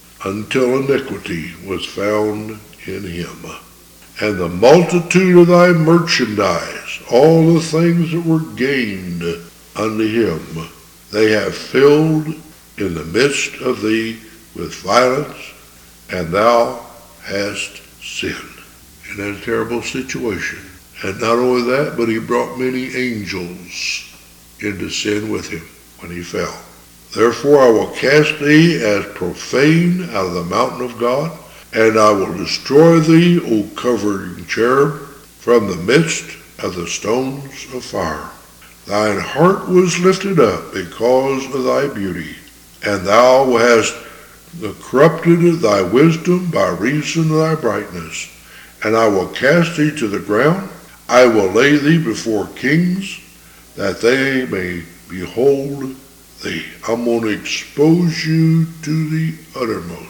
iniquity was found in him. And the multitude of thy merchandise, all the things that were gained unto him, they have filled in the midst of thee with violence, and thou hast sinned. In that terrible situation. And not only that, but he brought many angels into sin with him when he fell. Therefore I will cast thee as profane out of the mountain of God, and I will destroy thee, O covering cherub, from the midst of the stones of fire. Thine heart was lifted up because of thy beauty, and thou hast corrupted thy wisdom by reason of thy brightness. And I will cast thee to the ground. I will lay thee before kings, that they may behold thee. I'm going to expose you to the uttermost.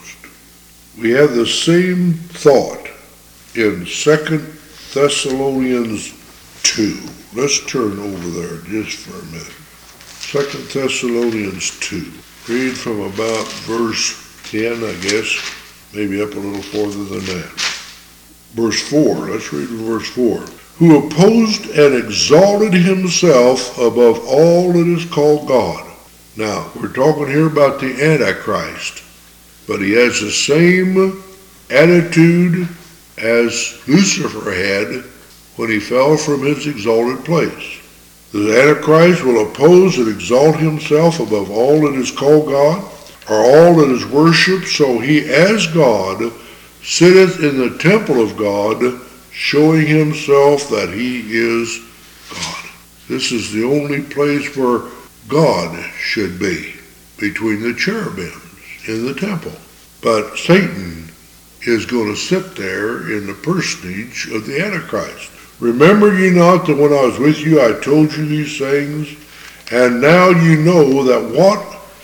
We have the same thought in 2 Thessalonians 2. Let's turn over there just for a minute. 2 Thessalonians 2. Read from about verse 10, I guess. Maybe up a little further than that. Verse 4. Let's read from verse 4. Who opposed and exalted himself above all that is called God. Now, we're talking here about the Antichrist. But he has the same attitude as Lucifer had when he fell from his exalted place. The Antichrist will oppose and exalt himself above all that is called God, or all that is worshipped, so he as God sitteth in the temple of God, showing himself that he is God. This is the only place where God should be, between the cherubims in the temple. But Satan is going to sit there in the personage of the Antichrist. Remember ye not that when I was with you I told you these things? And now you know what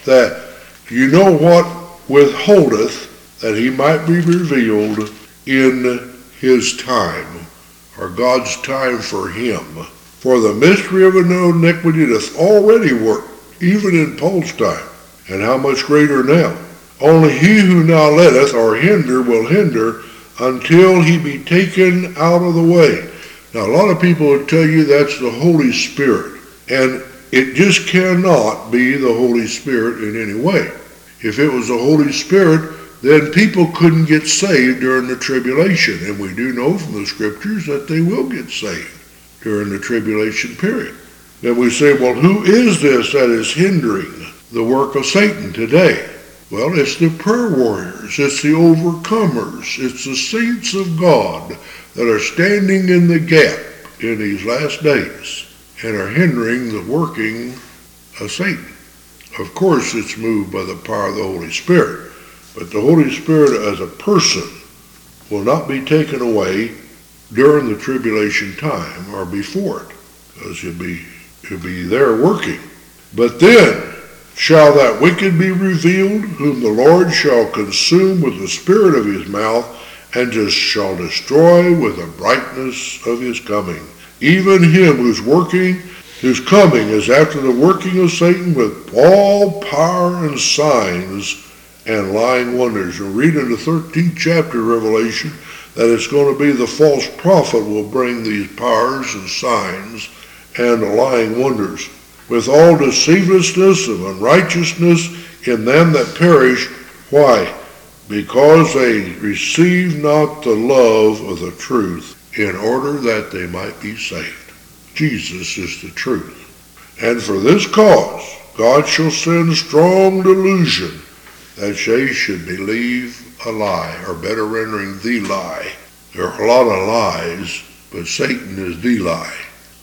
withholdeth, that he might be revealed in his time, or God's time for him. For the mystery of iniquity doth already work, even in Paul's time, and how much greater now? Only he who now letteth or hinder will hinder until he be taken out of the way. Now a lot of people will tell you that's the Holy Spirit, and it just cannot be the Holy Spirit in any way. If it was the Holy Spirit, then people couldn't get saved during the tribulation, and we do know from the scriptures that they will get saved during the tribulation period. Then we say, well, who is this that is hindering the work of Satan today? Well, it's the prayer warriors, it's the overcomers, it's the saints of God that are standing in the gap in these last days and are hindering the working of Satan. Of course, it's moved by the power of the Holy Spirit, but the Holy Spirit as a person will not be taken away during the tribulation time or before it, because he'll be there working. But then shall that wicked be revealed, whom the Lord shall consume with the spirit of his mouth, and shall destroy with the brightness of his coming. Even him whose coming is after the working of Satan with all power and signs and lying wonders. You'll read in the 13th chapter of Revelation that it's going to be the false prophet will bring these powers and signs and lying wonders, with all deceivelessness of unrighteousness in them that perish. Why? Because they receive not the love of the truth, in order that they might be saved. Jesus is the truth. And for this cause God shall send strong delusion, that they should believe a lie, or better rendering, the lie. There are a lot of lies, but Satan is the lie.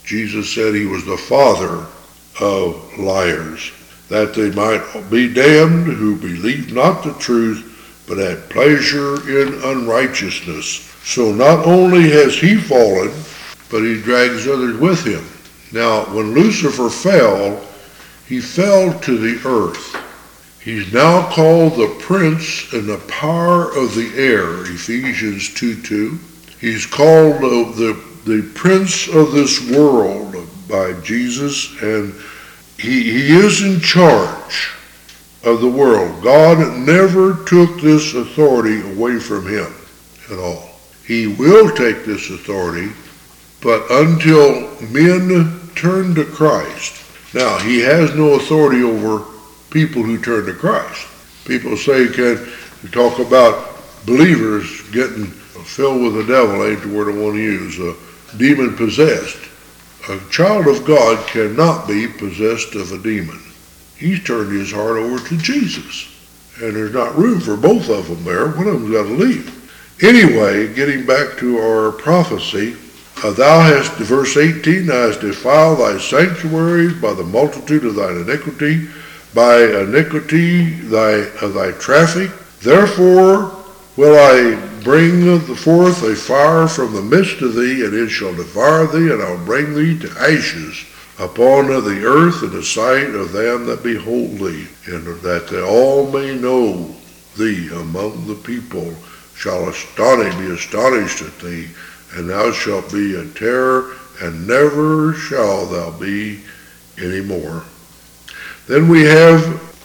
Jesus said he was the father of liars, that they might be damned who believed not the truth, but had pleasure in unrighteousness. So not only has he fallen, but he drags others with him. Now, when Lucifer fell, he fell to the earth. He's now called the prince and the power of the air, Ephesians 2:2. He's called the prince of this world by Jesus, and he is in charge of the world. God never took this authority away from him at all. He will take this authority, but until men turn to Christ. Now, he has no authority over people who turn to Christ. People say, can you talk about believers getting filled with the devil, ain't the word I want to use, demon possessed. A child of God cannot be possessed of a demon. He's turned his heart over to Jesus. And there's not room for both of them there. One of them's got to leave. Anyway, getting back to our prophecy, thou hast, verse 18, thou hast defiled thy sanctuaries by the multitude of thine iniquity, by iniquity of thy traffic. Therefore will I bring forth a fire from the midst of thee, and it shall devour thee, and I'll bring thee to ashes upon the earth in the sight of them that behold thee, and that they all may know thee among the people shall be astonished at thee, and thou shalt be a terror, and never shall thou be any more. Then we have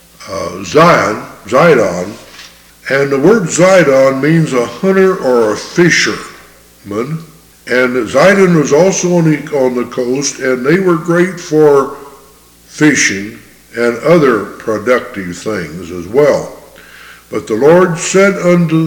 Zidon, and the word Zidon means a hunter or a fisherman. And Zidon was also on the coast, and they were great for fishing and other productive things as well. But the Lord said unto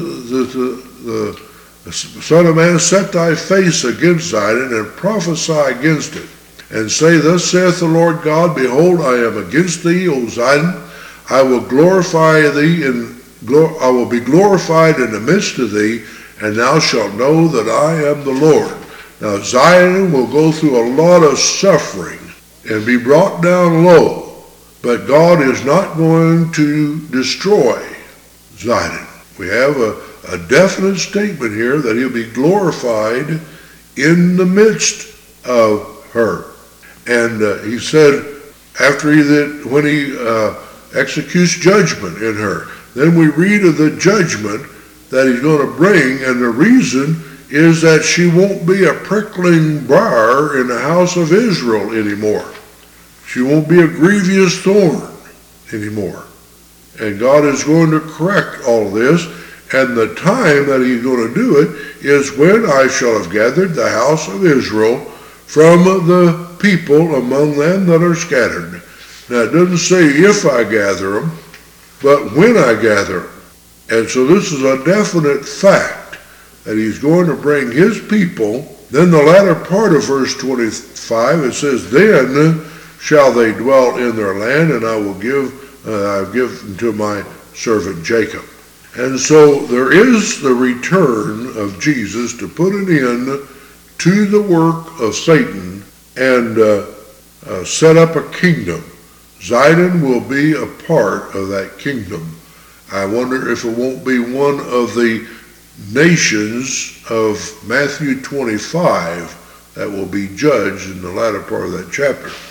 the Son of man, set thy face against Zidon, and prophesy against it, and say, thus saith the Lord God, behold, I am against thee, O Zidon. I will glorify thee, I will be glorified in the midst of thee, and thou shalt know that I am the Lord. Now Zidon will go through a lot of suffering and be brought down low, but God is not going to destroy Zidon. We have a definite statement here that he'll be glorified in the midst of her. And he said, when he executes judgment in her, then we read of the judgment that he's going to bring, and the reason is that she won't be a prickling briar in the house of Israel anymore. She won't be a grievous thorn anymore. And God is going to correct all this, and the time that he's going to do it is when I shall have gathered the house of Israel from the people among them that are scattered. Now it doesn't say if I gather them, but when I gather them. And so this is a definite fact that he's going to bring his people. Then the latter part of verse 25, it says, then shall they dwell in their land, and I will give to my servant Jacob. And so there is the return of Jesus to put an end to the work of Satan and set up a kingdom. Zidon will be a part of that kingdom. I wonder if it won't be one of the nations of Matthew 25 that will be judged in the latter part of that chapter.